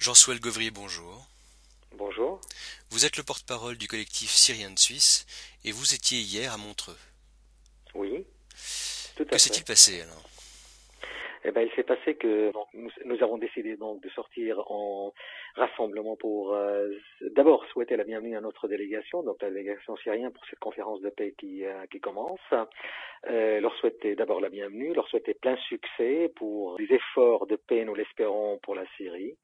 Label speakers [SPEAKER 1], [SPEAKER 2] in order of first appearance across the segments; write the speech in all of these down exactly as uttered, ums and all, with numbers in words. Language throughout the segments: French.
[SPEAKER 1] Jean-Souel Gauvrier, bonjour.
[SPEAKER 2] Bonjour.
[SPEAKER 1] Vous êtes le porte-parole du collectif Syrien de Suisse et vous étiez hier à Montreux.
[SPEAKER 2] Oui, tout
[SPEAKER 1] Que
[SPEAKER 2] à
[SPEAKER 1] s'est-il
[SPEAKER 2] fait.
[SPEAKER 1] passé alors?
[SPEAKER 2] Eh ben, il s'est passé que donc, nous, nous avons décidé donc de sortir en rassemblement pour euh, d'abord souhaiter la bienvenue à notre délégation, donc la délégation syrienne pour cette conférence de paix qui, euh, qui commence. Euh, leur souhaiter d'abord la bienvenue, leur souhaiter plein succès pour les efforts de paix, nous l'espérons, pour la Syrie.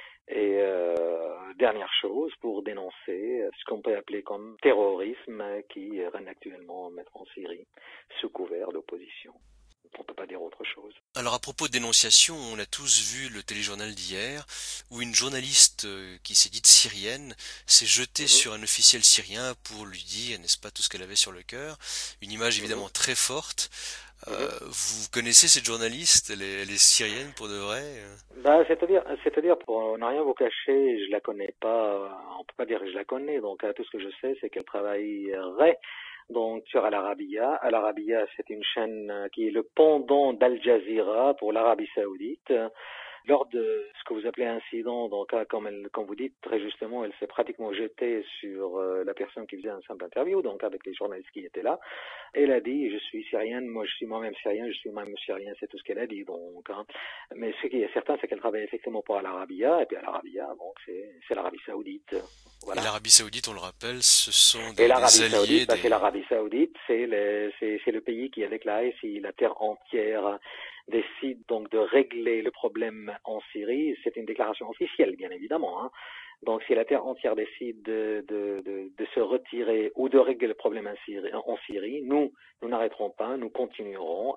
[SPEAKER 2] Et euh, dernière chose, pour dénoncer ce qu'on peut appeler comme terrorisme qui règne actuellement en Syrie, sous couvert d'opposition. On ne peut pas dire autre chose.
[SPEAKER 1] Alors à propos de dénonciation, on a tous vu le téléjournal d'hier où une journaliste euh, qui s'est dite syrienne s'est jetée
[SPEAKER 2] Mhm,
[SPEAKER 1] sur un officiel syrien pour lui dire, n'est-ce pas, tout ce qu'elle avait sur le cœur. Une image
[SPEAKER 2] mhm,
[SPEAKER 1] évidemment très forte.
[SPEAKER 2] mhm.
[SPEAKER 1] Euh, vous connaissez cette journaliste? Elle est, elle est syrienne pour de vrai? euh
[SPEAKER 2] Bah, c'est-à-dire, c'est-à-dire, pour ne rien vous cacher, je la connais pas. On peut pas dire que je la connais. Donc, tout ce que je sais, c'est qu'elle travaillerait donc sur Al Arabiya. Al Arabiya, c'est une chaîne qui est le pendant d'Al Jazeera pour l'Arabie Saoudite. Lors de ce que vous appelez incident, donc comme, elle, comme vous dites très justement, elle s'est pratiquement jetée sur euh, la personne qui faisait un simple interview, donc avec les journalistes qui étaient là. Elle a dit, je suis syrienne, moi je suis moi-même syrien, je suis moi-même syrien, c'est tout ce qu'elle a dit. Donc, hein. Mais ce qui est certain, c'est qu'elle travaille effectivement pour Al Arabiya, et puis Al Arabiya, donc c'est, c'est l'Arabie Saoudite.
[SPEAKER 1] Et
[SPEAKER 2] Voilà.
[SPEAKER 1] l'Arabie Saoudite, on le rappelle, ce sont
[SPEAKER 2] Et
[SPEAKER 1] des, des
[SPEAKER 2] l'Arabie Saoudite,
[SPEAKER 1] alliés
[SPEAKER 2] bah, c'est
[SPEAKER 1] des...
[SPEAKER 2] l'Arabie Saoudite, c'est le, c'est, c'est le pays qui a déclaré si la terre entière décide donc de régler le problème en Syrie. C'est une déclaration officielle, bien évidemment. Hein. Donc, si la terre entière décide de, de, de, de se retirer ou de régler le problème en Syrie, en Syrie, nous, nous n'arrêterons pas, nous continuerons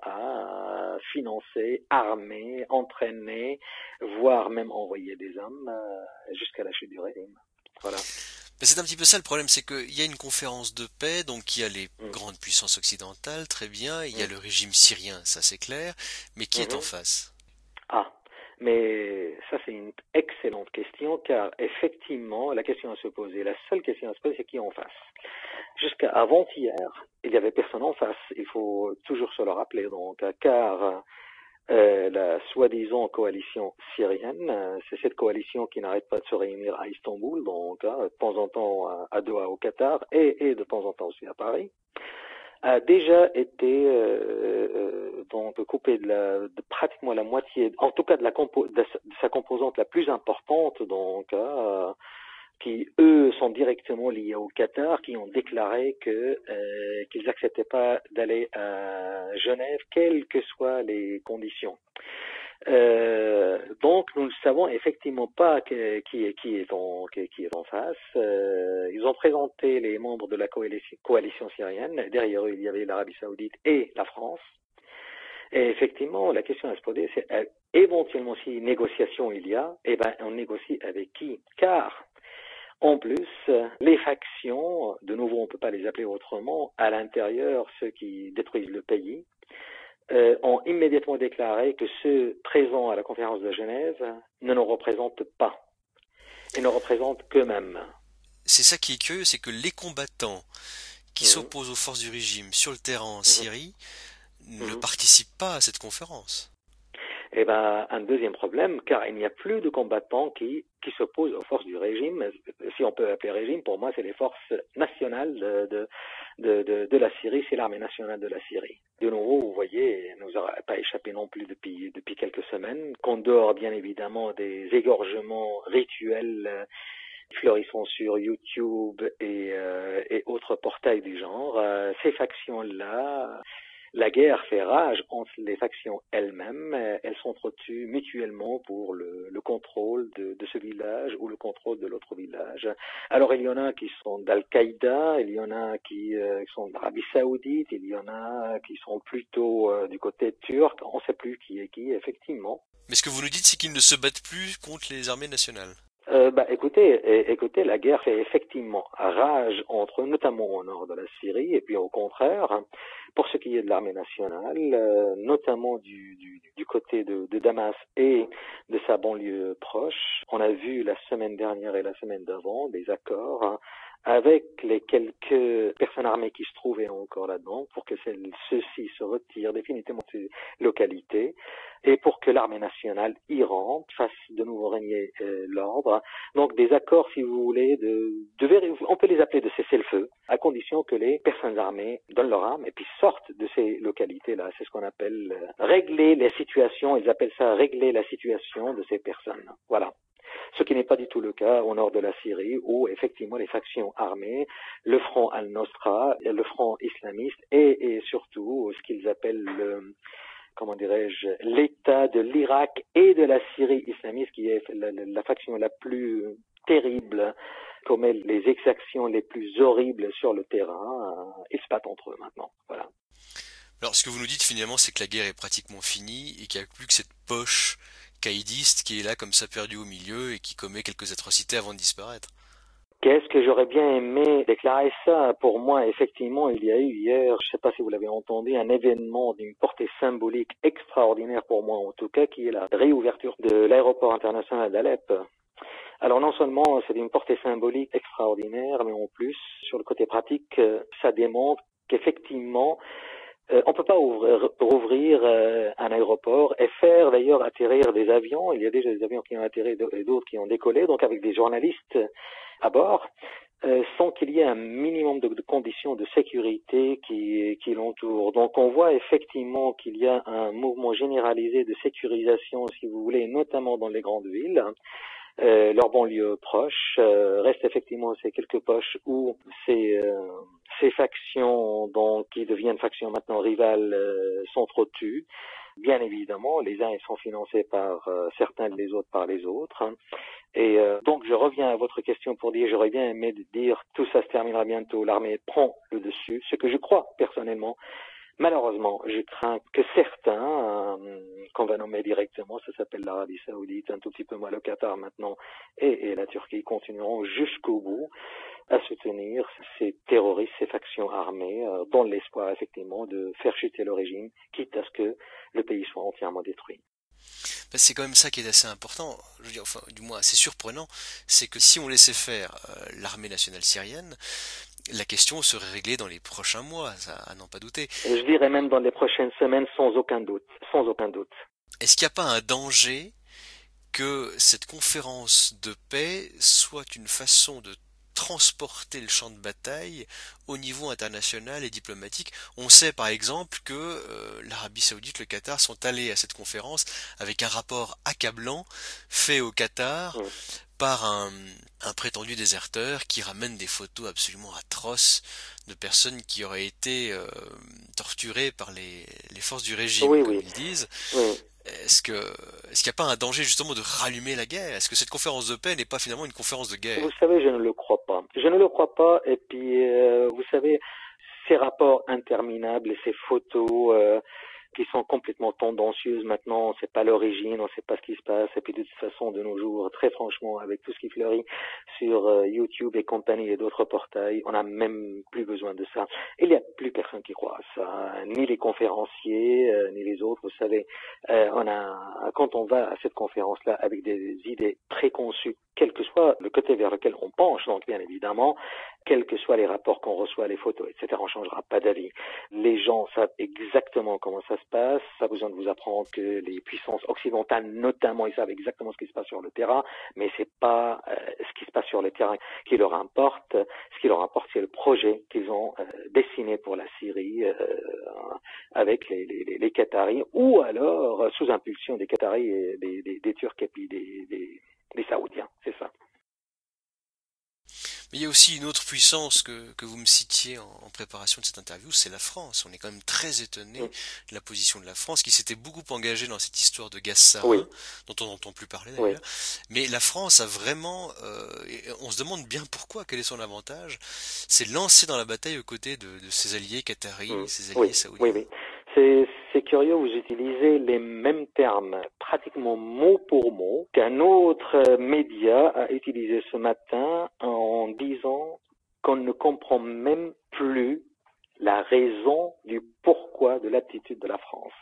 [SPEAKER 2] à financer, armer, entraîner, voire même envoyer des hommes euh, jusqu'à la chute du régime. Voilà.
[SPEAKER 1] Mais c'est un petit peu ça le problème, c'est qu'il y a une conférence de paix, donc il y a les
[SPEAKER 2] Mm.
[SPEAKER 1] grandes puissances occidentales, très bien, il y a
[SPEAKER 2] Mm.
[SPEAKER 1] le régime syrien, ça c'est clair, mais qui est en
[SPEAKER 2] Mhm.
[SPEAKER 1] face?
[SPEAKER 2] Ah, mais ça c'est une excellente question car effectivement la question à se poser, la seule question à se poser c'est qui est en face. Jusqu'à avant-hier, il y avait personne en face. Il faut toujours se le rappeler donc car euh, la soi-disant coalition syrienne, euh, c'est cette coalition qui n'arrête pas de se réunir à Istanbul, donc hein, de temps en temps à, à Doha au Qatar et, et de temps en temps aussi à Paris a déjà été euh, euh, donc coupé de, la, de pratiquement la moitié, en tout cas de, la compo, de, sa, de sa composante la plus importante, donc euh, qui eux sont directement liés au Qatar, qui ont déclaré que euh, qu'ils n'acceptaient pas d'aller à Genève, quelles que soient les conditions. Euh, donc nous ne savons effectivement pas que, qui, est, qui, est en, qui, qui est en face. Euh, ils ont présenté les membres de la coalition, coalition syrienne. Derrière eux, il y avait l'Arabie Saoudite et la France. Et effectivement, la question à se poser, c'est euh, éventuellement si négociation il y a, eh ben on négocie avec qui? Car en plus, les factions, de nouveau on ne peut pas les appeler autrement, à l'intérieur, ceux qui détruisent le pays, euh, ont immédiatement déclaré que ceux présents à la conférence de Genève ne nous représentent pas. Ils ne représentent qu'eux-mêmes.
[SPEAKER 1] C'est ça qui est curieux, c'est que les combattants qui
[SPEAKER 2] Mhm,
[SPEAKER 1] s'opposent aux forces du régime sur le terrain en
[SPEAKER 2] mhm,
[SPEAKER 1] Syrie ne
[SPEAKER 2] mhm.
[SPEAKER 1] participent pas à cette conférence.
[SPEAKER 2] Eh ben, un deuxième problème, car il n'y a plus de combattants qui, qui s'opposent aux forces du régime. Si on peut appeler régime, pour moi, c'est les forces nationales de, de, de, de, de la Syrie, c'est l'armée nationale de la Syrie. De nouveau, vous voyez, il nous aura pas échappé non plus depuis, depuis quelques semaines, qu'en dehors, bien évidemment, des égorgements rituels euh, fleurissant sur YouTube et, euh, et autres portails du genre, euh, ces factions-là, la guerre fait rage entre les factions elles-mêmes. Elles s'entretuent mutuellement pour le, le contrôle de, de ce village ou le contrôle de l'autre village. Alors il y en a qui sont d'Al-Qaïda, il y en a qui euh, sont d'Arabie Saoudite, il y en a qui sont plutôt euh, du côté turc. On ne sait plus qui est qui, effectivement.
[SPEAKER 1] Mais ce que vous nous dites, c'est qu'ils ne se battent plus contre les armées nationales.
[SPEAKER 2] Euh, bah, écoutez, é- écoutez, la guerre fait effectivement rage entre, notamment au nord de la Syrie, et puis au contraire, Pour ce qui est de l'armée nationale, euh, notamment du, du, du côté de, de Damas et de sa banlieue proche, on a vu la semaine dernière et la semaine d'avant des accords hein, avec les quelques personnes armées qui se trouvaient encore là-dedans pour que ceux-ci se retirent définitivement de ces localités et pour que l'armée nationale y rentre, fasse de nouveau régner euh, l'ordre. Donc des accords, si vous voulez, de, de véri- on peut les appeler de cessez-le-feu, à condition que les personnes armées donnent leur arme et puis sortent de ces localités-là. C'est ce qu'on appelle euh, régler les situations, ils appellent ça régler la situation de ces personnes. Voilà. Ce qui n'est pas du tout le cas au nord de la Syrie, où effectivement les factions armées, le front al-Nosra, le front islamiste et, et surtout ce qu'ils appellent le, comment dirais-je, l'État de l'Irak et de la Syrie islamiste, qui est la, la, la faction la plus terrible, commet les exactions les plus horribles sur le terrain. Ils se battent entre eux maintenant. Voilà.
[SPEAKER 1] Alors, ce que vous nous dites finalement, c'est que la guerre est pratiquement finie et qu'il n'y a plus que cette poche caïdiste qui est là comme ça perdue au milieu et qui commet quelques atrocités avant de disparaître.
[SPEAKER 2] Qu'est-ce que j'aurais bien aimé déclarer ça? Pour moi, effectivement, il y a eu hier, je ne sais pas si vous l'avez entendu, un événement d'une portée symbolique extraordinaire pour moi en tout cas, qui est la réouverture de l'aéroport international d'Alep. Alors non seulement c'est une portée symbolique extraordinaire, mais en plus, sur le côté pratique, ça démontre qu'effectivement, Euh, on ne peut pas ouvrir, rouvrir euh, un aéroport et faire d'ailleurs atterrir des avions. Il y a déjà des avions qui ont atterri et d'autres qui ont décollé, donc avec des journalistes à bord, euh, sans qu'il y ait un minimum de, de conditions de sécurité qui, qui l'entourent. Donc on voit effectivement qu'il y a un mouvement généralisé de sécurisation, si vous voulez, notamment dans les grandes villes. Euh, leur banlieue proche, euh, reste effectivement ces quelques poches où ces, euh, ces factions donc, qui deviennent factions maintenant rivales euh, s'entretuent. Bien évidemment, les uns ils sont financés par euh, certains, les autres par les autres. Hein. Et euh, donc je reviens à votre question pour dire, j'aurais bien aimé dire tout ça se terminera bientôt, l'armée prend le dessus, ce que je crois personnellement. Malheureusement, je crains que certains, euh, qu'on va nommer directement, ça s'appelle l'Arabie Saoudite, un tout petit peu moins le Qatar maintenant, et, et la Turquie, continueront jusqu'au bout à soutenir ces terroristes, ces factions armées, euh, dans l'espoir effectivement de faire chuter le régime, quitte à ce que le pays soit entièrement détruit.
[SPEAKER 1] C'est quand même ça qui est assez important, je veux dire, enfin, du moins assez surprenant, c'est que si on laissait faire euh, l'armée nationale syrienne, la question serait réglée dans les prochains mois, ça, à n'en pas douter.
[SPEAKER 2] Et je dirais même dans les prochaines semaines, sans aucun doute, sans aucun doute.
[SPEAKER 1] Est-ce qu'il n'y a pas un danger que cette conférence de paix soit une façon de transporter le champ de bataille au niveau international et diplomatique? On sait par exemple que euh, l'Arabie Saoudite, le Qatar sont allés à cette conférence avec un rapport accablant fait au Qatar
[SPEAKER 2] Mmh.
[SPEAKER 1] par un, un prétendu déserteur qui ramène des photos absolument atroces de personnes qui auraient été euh, torturées par les, les forces du régime,
[SPEAKER 2] Oui,
[SPEAKER 1] comme
[SPEAKER 2] oui.
[SPEAKER 1] ils disent.
[SPEAKER 2] Oui.
[SPEAKER 1] Est-ce que, est-ce qu'il n'y a pas un danger justement de rallumer la guerre? Est-ce que cette conférence de paix n'est pas finalement une conférence de guerre?
[SPEAKER 2] Vous savez, je ne le crois pas. Je ne le crois pas. Et puis, euh, vous savez, ces rapports interminables et ces photos euh, qui sont complètement tendancieuses maintenant, on ne sait pas l'origine, on ne sait pas ce qui se passe. Et puis, de toute façon, de nos jours, très franchement, avec tout ce qui fleurit sur euh, YouTube et compagnie et d'autres portails, on n'a même plus besoin de ça. Il n'y a plus personne qui croit à ça, ni les conférenciers, euh, ni les autres. Vous savez, euh, on a, quand on va à cette conférence-là avec des idées préconçues, quel que soit le côté vers lequel on penche, donc bien évidemment, quels que soient les rapports qu'on reçoit, les photos, et cetera, on ne changera pas d'avis. Les gens savent exactement comment ça se passe, ça a besoin de vous apprendre que les puissances occidentales, notamment, ils savent exactement ce qui se passe sur le terrain, mais c'est pas euh, ce qui se passe sur le terrain qui leur importe. Ce qui leur importe, c'est le projet qu'ils ont euh, dessiné pour la Syrie euh, avec les, les, les Qataris, ou alors sous impulsion des Qataris et des, des, des Turcs et puis des, des les Saoudiens, c'est ça.
[SPEAKER 1] Mais il y a aussi une autre puissance que, que vous me citiez en, en préparation de cette interview, c'est la France. On est quand même très étonné mmh. de la position de la France, qui s'était beaucoup engagée dans cette histoire de gaz sarin, oui. dont on n'entend plus parler d'ailleurs. Oui. Mais la France a vraiment, euh, on se demande bien pourquoi, quel est son avantage, c'est lancé dans la bataille aux côtés de, de ses alliés qataris, mmh. ses alliés
[SPEAKER 2] oui.
[SPEAKER 1] saoudiens.
[SPEAKER 2] Oui, oui. C'est, c'est curieux, vous utilisez les mêmes termes, pratiquement mot pour mot, qu'un autre média a utilisé ce matin en disant qu'on ne comprend même plus la raison du pourquoi de l'attitude de la France.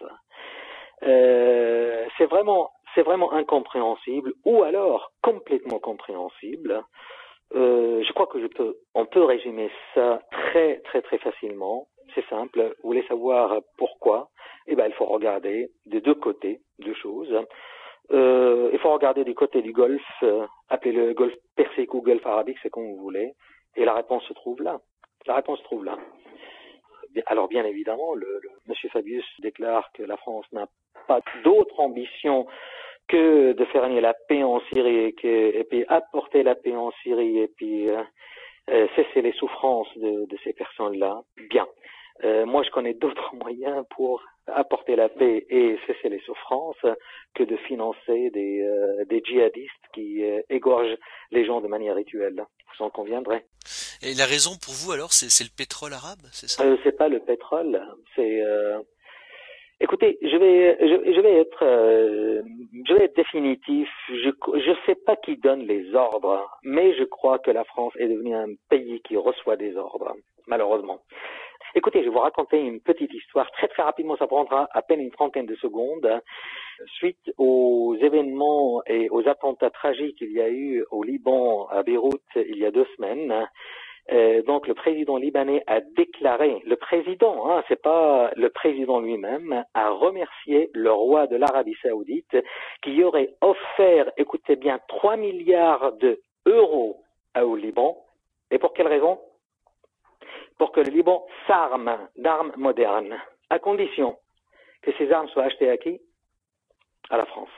[SPEAKER 2] Euh, c'est vraiment, c'est vraiment incompréhensible, ou alors complètement compréhensible. Euh, je crois que je peux, on peut résumer ça très, très, très facilement. C'est simple. Vous voulez savoir pourquoi? Eh ben, il faut regarder des deux côtés, deux choses. Euh, il faut regarder du côté du Golfe, euh, appelez-le Golfe Persique ou Golfe Arabique, c'est comme vous voulez. Et la réponse se trouve là. La réponse se trouve là. Alors bien évidemment, le, le Monsieur Fabius déclare que la France n'a pas d'autre ambition que de faire régner la paix en Syrie et, que, et puis apporter la paix en Syrie et puis euh, euh, cesser les souffrances de, de ces personnes-là. Bien. Euh, moi, je connais d'autres moyens pour apporter la paix et cesser les souffrances que de financer des, euh, des djihadistes qui euh, égorgent les gens de manière rituelle. Vous en conviendrez.
[SPEAKER 1] Et la raison pour vous alors, c'est, c'est le pétrole arabe, c'est ça?
[SPEAKER 2] euh, C'est pas le pétrole, c'est... Euh... Écoutez, je vais, je, je vais être, euh, je vais être définitif. Je, je sais pas qui donne les ordres, mais je crois que la France est devenue un pays qui reçoit des ordres, malheureusement. Écoutez, je vais vous raconter une petite histoire très très rapidement, ça prendra à peine une trentaine de secondes. Suite aux événements et aux attentats tragiques qu'il y a eu au Liban, à Beyrouth, il y a deux semaines, euh, donc le président libanais a déclaré, le président, hein, c'est pas le président lui-même, a remercié le roi de l'Arabie Saoudite qui aurait offert, écoutez bien, trois milliards d'euros au Liban. Et pour quelle raison? Pour que le Liban s'arme d'armes modernes, à condition que ces armes soient achetées à qui? À la France.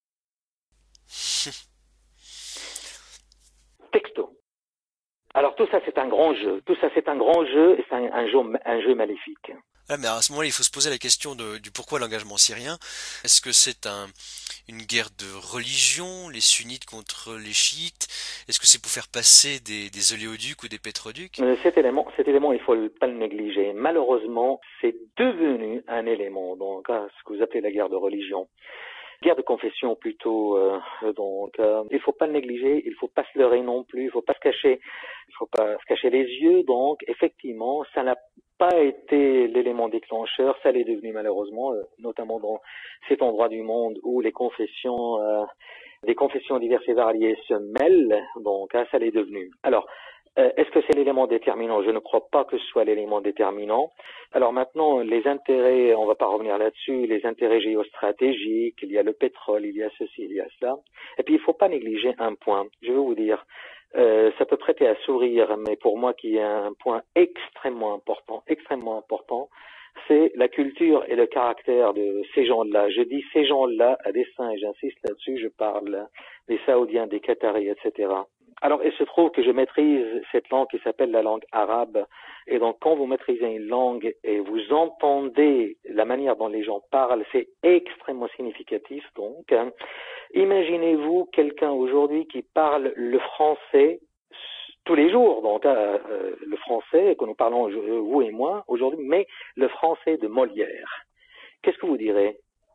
[SPEAKER 2] Texto. Alors tout ça c'est un grand jeu, tout ça c'est un grand jeu et c'est un, un, jeu, un jeu maléfique.
[SPEAKER 1] Ah, mais à ce moment-là, il faut se poser la question de, du pourquoi l'engagement syrien. Est-ce que c'est un, une guerre de religion, les sunnites contre les chiites? Est-ce que c'est pour faire passer des, des oléoducs ou des pétroducs?
[SPEAKER 2] Cet élément, cet élément, il faut pas le négliger. Malheureusement, c'est devenu un élément, donc hein, ce que vous appelez la guerre de religion. Guerre de confession plutôt, euh, donc euh, il faut pas le négliger, il faut pas se leurrer non plus, il faut pas se cacher, il faut pas se cacher les yeux. Donc effectivement, ça n'a pas été l'élément déclencheur, ça l'est devenu malheureusement, euh, notamment dans cet endroit du monde où les confessions, euh, les confessions diverses et variées se mêlent. Donc hein, ça l'est devenu. Alors Euh, est-ce que c'est l'élément déterminant? Je ne crois pas que ce soit l'élément déterminant. Alors maintenant, les intérêts, on ne va pas revenir là-dessus, les intérêts géostratégiques, il y a le pétrole, il y a ceci, il y a cela. Et puis, il ne faut pas négliger un point. Je veux vous dire, euh, ça peut prêter à sourire, mais pour moi qui est un point extrêmement important, extrêmement important, c'est la culture et le caractère de ces gens-là. Je dis ces gens-là à dessein, et j'insiste là-dessus, je parle des Saoudiens, des Qataris, et cetera. Alors, il se trouve que je maîtrise cette langue qui s'appelle la langue arabe. Et donc, quand vous maîtrisez une langue et vous entendez la manière dont les gens parlent, c'est extrêmement significatif. Donc, hein. Imaginez-vous quelqu'un aujourd'hui qui parle le français tous les jours. Donc, euh, le français que nous parlons, vous et moi, aujourd'hui, mais le français de Molière. Qu'est-ce que vous direz?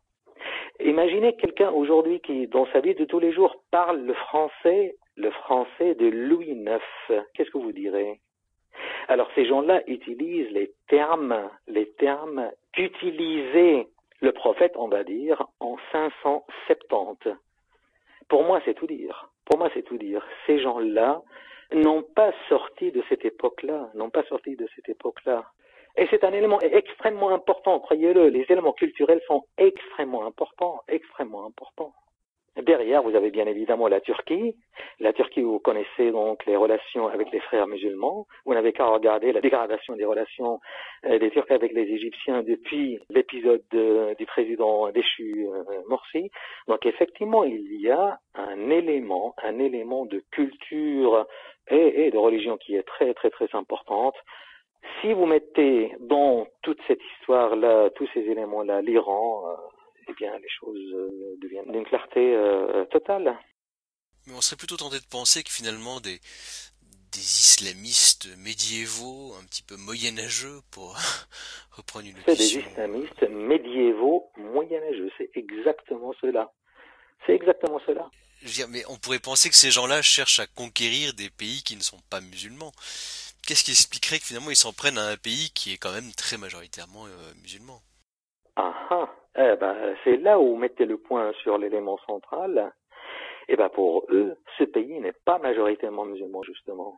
[SPEAKER 2] Imaginez quelqu'un aujourd'hui qui, dans sa vie de tous les jours, parle le français, le français de Louis neuf. Qu'est-ce que vous direz? Alors, ces gens-là utilisent les termes, les termes qu'utilisait le prophète, on va dire, en cinq cent soixante-dix. Pour moi, c'est tout dire. Pour moi, c'est tout dire. Ces gens-là n'ont pas sorti de cette époque-là, n'ont pas sorti de cette époque-là. Et c'est un élément extrêmement important, croyez-le, les éléments culturels sont extrêmement importants, extrêmement importants. Derrière, vous avez bien évidemment la Turquie. La Turquie, vous connaissez donc les relations avec les frères musulmans. Vous n'avez qu'à regarder la dégradation des relations euh, des Turcs avec les Égyptiens depuis l'épisode de, du président déchu euh, Morsi. Donc effectivement, il y a un élément, un élément de culture et, et de religion qui est très très très importante. Si vous mettez dans toute cette histoire-là, tous ces éléments-là, l'Iran, euh, eh bien, les choses euh, deviennent d'une clarté euh, totale.
[SPEAKER 1] Mais on serait plutôt tenté de penser que finalement des, des islamistes médiévaux, un petit peu moyenâgeux, pour reprendre une
[SPEAKER 2] C'est
[SPEAKER 1] question.
[SPEAKER 2] des islamistes médiévaux moyenâgeux, c'est exactement cela. C'est exactement cela.
[SPEAKER 1] Je veux dire, mais on pourrait penser que ces gens-là cherchent à conquérir des pays qui ne sont pas musulmans. qu'est-ce qui expliquerait que finalement ils s'en prennent à un pays qui est quand même très majoritairement euh, musulman?
[SPEAKER 2] Ah ah, eh ben, c'est là où vous mettez le point sur l'élément central. Eh ben, pour eux, ce pays n'est pas majoritairement musulman, justement.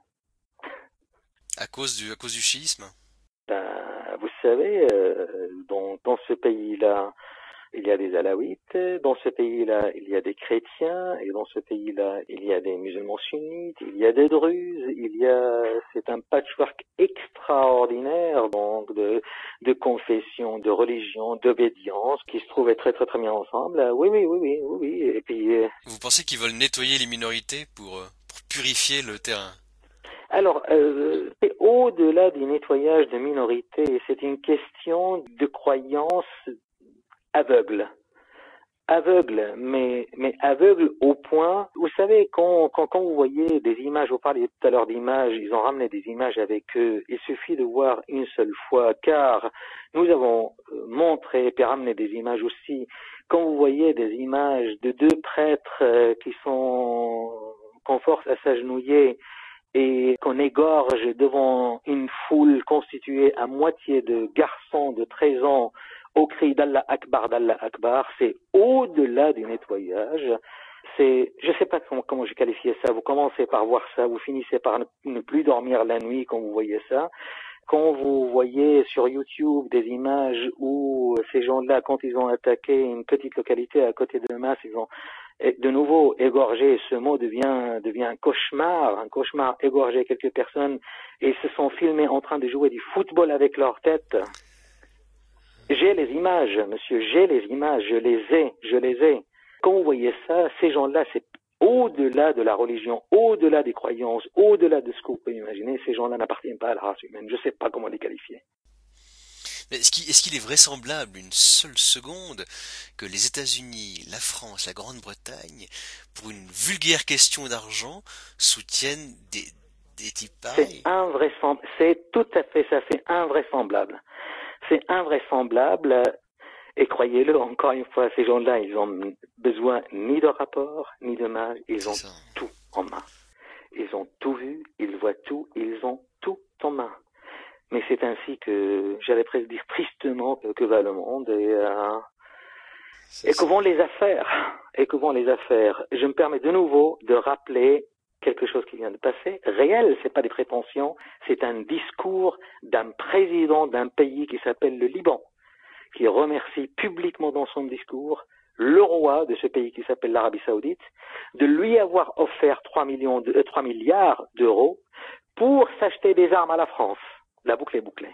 [SPEAKER 1] À cause du, à cause du chiisme?
[SPEAKER 2] Ben, vous savez, euh, dans, dans ce pays-là, il y a des alaouites, dans ce pays-là, il y a des chrétiens, et dans ce pays-là, il y a des musulmans sunnites, il y a des druzes, il y a, c'est un patchwork extraordinaire, donc, de, de confessions, de religions, d'obédience, qui se trouvent très très très bien ensemble. Oui, oui, oui, oui, oui, oui. Et puis, euh,
[SPEAKER 1] Vous pensez qu'ils veulent nettoyer les minorités pour, euh, pour purifier le terrain?
[SPEAKER 2] alors, euh, c'est au-delà du nettoyage de minorités, c'est une question de croyance aveugle. Aveugle, mais, mais aveugle au point, vous savez, quand, quand, quand vous voyez des images, vous parliez tout à l'heure d'images, ils ont ramené des images avec eux, il suffit de voir une seule fois, car nous avons montré et ramené des images aussi, quand vous voyez des images de deux prêtres euh, qui sont, qu'on force à s'agenouiller, et qu'on égorge devant une foule constituée à moitié de garçons de treize ans au cri d'Allah Akbar, d'Allah Akbar, c'est au-delà du nettoyage. C'est, je sais pas comment, comment j'ai qualifié ça. Vous commencez par voir ça, vous finissez par ne, ne plus dormir la nuit quand vous voyez ça. Quand vous voyez sur YouTube des images où ces gens-là, quand ils ont attaqué une petite localité à côté de Damas, ils ont de nouveau égorgé, ce mot devient, devient un cauchemar, un cauchemar, égorger quelques personnes, et ils se sont filmés en train de jouer du football avec leur tête. J'ai les images, monsieur, j'ai les images, je les ai, je les ai. Quand vous voyez ça, ces gens-là, c'est au-delà de la religion, au-delà des croyances, au-delà de ce que vous pouvez imaginer, ces gens-là n'appartiennent pas à la race humaine. Je ne sais pas comment les qualifier.
[SPEAKER 1] Mais est-ce qu'il, est-ce qu'il est vraisemblable une seule seconde que les États-Unis, la France, la Grande-Bretagne, pour une vulgaire question d'argent, soutiennent des, des types
[SPEAKER 2] C'est
[SPEAKER 1] pareils?
[SPEAKER 2] invraisemblable, c'est tout à fait ça, c'est invraisemblable. C'est invraisemblable. Et croyez-le, encore une fois, ces gens-là, ils ont besoin ni de rapport, ni de mal, ils
[SPEAKER 1] C'est
[SPEAKER 2] ont
[SPEAKER 1] ça.
[SPEAKER 2] tout en main. Ils ont tout vu, ils voient tout, ils ont tout en main. Mais c'est ainsi que, j'allais presque dire tristement, que, que va le monde et, euh, et que vont les affaires. Et que vont les affaires. Je me permets de nouveau de rappeler quelque chose qui vient de passer. Réel, c'est pas des prétentions, c'est un discours d'un président d'un pays qui s'appelle le Liban, qui remercie publiquement dans son discours le roi de ce pays qui s'appelle l'Arabie Saoudite, de lui avoir offert trois millions de, euh, trois milliards d'euros pour s'acheter des armes à la France. La boucle est bouclée.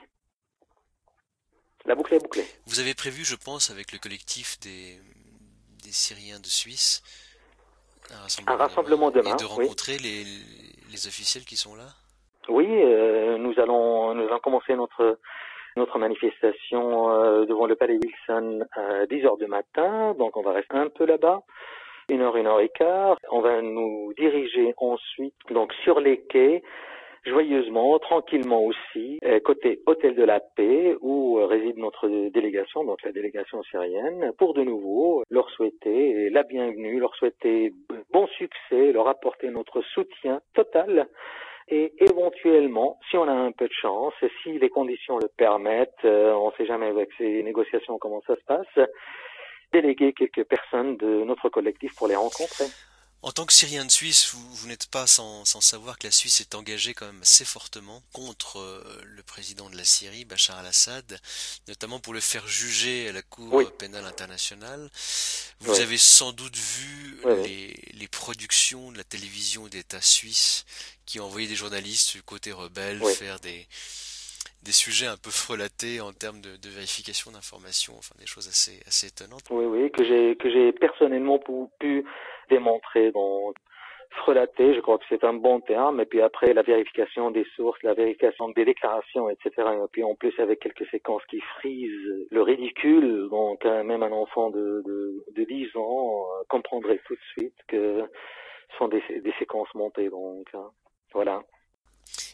[SPEAKER 2] La boucle est bouclée.
[SPEAKER 1] Vous avez prévu, je pense, avec le collectif des, des Syriens de Suisse, un
[SPEAKER 2] Un
[SPEAKER 1] rassemblement
[SPEAKER 2] rassemblement
[SPEAKER 1] demain, et
[SPEAKER 2] demain,
[SPEAKER 1] de
[SPEAKER 2] oui.
[SPEAKER 1] rencontrer les, les officiels qui sont là?
[SPEAKER 2] Oui, euh, nous allons nous allons commencer notre notre manifestation euh, devant le palais Wilson à dix heures du matin, donc on va rester un peu là-bas, une heure, une heure et quart. On va nous diriger ensuite donc sur les quais, joyeusement, tranquillement aussi, euh, côté Hôtel de la Paix, où euh, réside notre délégation, donc la délégation syrienne, pour de nouveau leur souhaiter la bienvenue, leur souhaiter bon succès, leur apporter notre soutien total. Et éventuellement, si on a un peu de chance, et si les conditions le permettent, euh, on ne sait jamais avec ces négociations comment ça se passe, déléguer quelques personnes de notre collectif pour les rencontrer.
[SPEAKER 1] En tant que Syrien de Suisse, vous, vous n'êtes pas sans, sans savoir que la Suisse est engagée quand même assez fortement contre euh, le président de la Syrie, Bachar al-Assad, notamment pour le faire juger à la Cour
[SPEAKER 2] Oui.
[SPEAKER 1] pénale internationale. Vous
[SPEAKER 2] Oui.
[SPEAKER 1] avez sans doute vu
[SPEAKER 2] Oui, oui.
[SPEAKER 1] les, les productions de la télévision d'État suisse qui ont envoyé des journalistes du côté rebelle
[SPEAKER 2] Oui.
[SPEAKER 1] faire des, des sujets un peu frelatés en termes de, de vérification d'informations, enfin des choses assez, assez étonnantes.
[SPEAKER 2] Oui, oui, que j'ai que j'ai personnellement pu, pu démontrer, donc frelater, je crois que c'est un bon terme, et puis après la vérification des sources, la vérification des déclarations, et cetera. Et puis en plus avec quelques séquences qui frisent le ridicule, donc euh, même un enfant de, de, de dix ans euh, comprendrait tout de suite que ce sont des, des séquences montées, donc hein, voilà.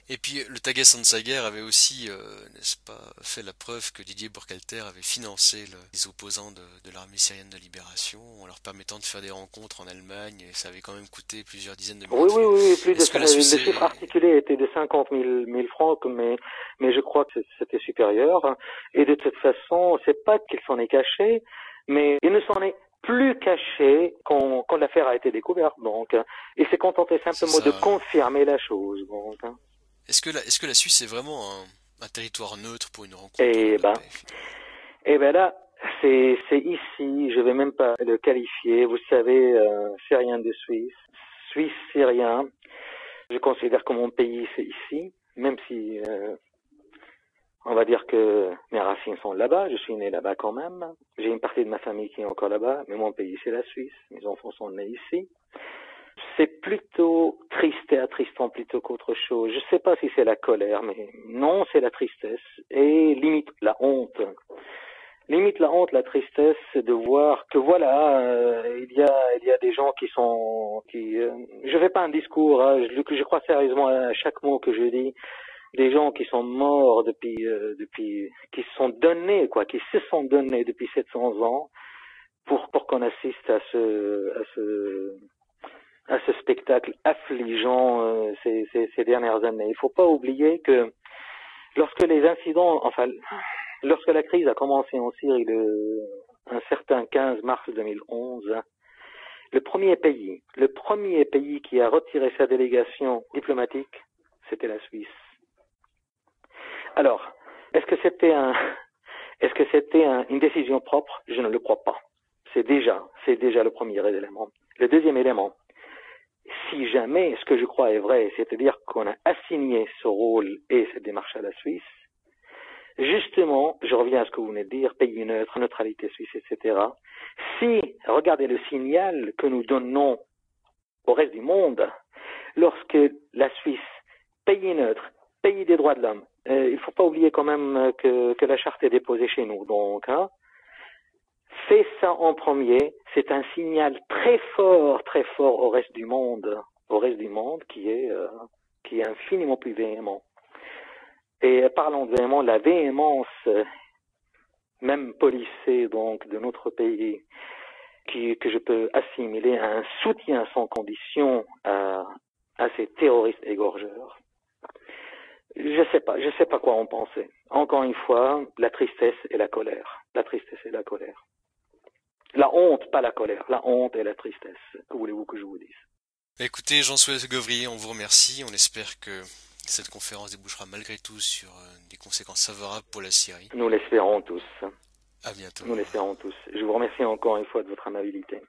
[SPEAKER 1] Et puis le Tages Ansager avait aussi, euh, n'est-ce pas, fait la preuve que Didier Burkhalter avait financé le, les opposants de, de l'armée syrienne de libération en leur permettant de faire des rencontres en Allemagne, et ça avait quand même coûté plusieurs dizaines de milliers
[SPEAKER 2] Oui,
[SPEAKER 1] de
[SPEAKER 2] oui,
[SPEAKER 1] francs.
[SPEAKER 2] oui, plus de
[SPEAKER 1] Est-ce que
[SPEAKER 2] ça.
[SPEAKER 1] la Suisse
[SPEAKER 2] Le chiffre
[SPEAKER 1] est...
[SPEAKER 2] articulé était de cinquante mille francs, mais, mais je crois que c'était supérieur. Et de toute façon, c'est pas qu'il s'en est caché, mais il ne s'en est plus caché quand, quand l'affaire a été découverte. Donc, il s'est contenté simplement de
[SPEAKER 1] Ça...
[SPEAKER 2] confirmer la chose. Donc,
[SPEAKER 1] Est-ce que la, est-ce que la Suisse est vraiment un, un territoire neutre pour une rencontre
[SPEAKER 2] et
[SPEAKER 1] de
[SPEAKER 2] ben,
[SPEAKER 1] paix, finalement?
[SPEAKER 2] et ben là, c'est, c'est ici, je vais même pas le qualifier. Vous savez, euh, Syrien de Suisse, Suisse syrien. Je considère que mon pays c'est ici, même si euh, on va dire que mes racines sont là-bas, je suis né là-bas quand même. J'ai une partie de ma famille qui est encore là-bas, mais mon pays c'est la Suisse. Mes enfants sont nés ici. C'est plutôt triste et attristant plutôt qu'autre chose. Je sais pas si c'est la colère, mais non, c'est la tristesse et limite la honte. Limite la honte, la tristesse, c'est de voir que voilà, euh, il y a il y a des gens qui sont qui euh, je fais pas un discours, hein, je, je crois sérieusement à chaque mot que je dis, des gens qui sont morts depuis euh, depuis qui se sont donnés quoi, qui se sont donnés depuis sept cents ans pour pour qu'on assiste à ce à ce à ce spectacle affligeant euh, ces, ces ces dernières années. Il faut pas oublier que lorsque les incidents, enfin, lorsque la crise a commencé en Syrie le, un certain quinze mars deux mille onze, le premier pays, le premier pays qui a retiré sa délégation diplomatique, c'était la Suisse. Alors, est-ce que c'était un, est-ce que c'était un, une décision propre? Je ne le crois pas. C'est déjà, c'est déjà le premier élément. Le deuxième élément, si jamais ce que je crois est vrai, c'est-à-dire qu'on a assigné ce rôle et cette démarche à la Suisse, justement, je reviens à ce que vous venez de dire, pays neutre, neutralité suisse, et cetera. Si, regardez le signal que nous donnons au reste du monde, lorsque la Suisse, pays neutre, pays des droits de l'homme, euh, il ne faut pas oublier quand même que, que la charte est déposée chez nous, donc, hein, fait ça en premier, c'est un signal très fort, très fort au reste du monde, au reste du monde qui est, euh, qui est infiniment plus véhément. Et parlons de véhément, la véhémence, euh, même policée donc de notre pays, qui, que je peux assimiler à un soutien sans condition à, à ces terroristes égorgeurs. Je sais pas, je sais pas quoi en penser. Encore une fois, la tristesse et la colère. La tristesse et la colère. La honte, pas la colère. La honte et la tristesse. Que voulez-vous que je vous dise?
[SPEAKER 1] Écoutez, Jean-Souhait Govrier, on vous remercie. On espère que cette conférence débouchera malgré tout sur des conséquences favorables pour la Syrie.
[SPEAKER 2] Nous l'espérons tous.
[SPEAKER 1] À bientôt.
[SPEAKER 2] Nous l'espérons tous. Je vous remercie encore une fois de votre amabilité.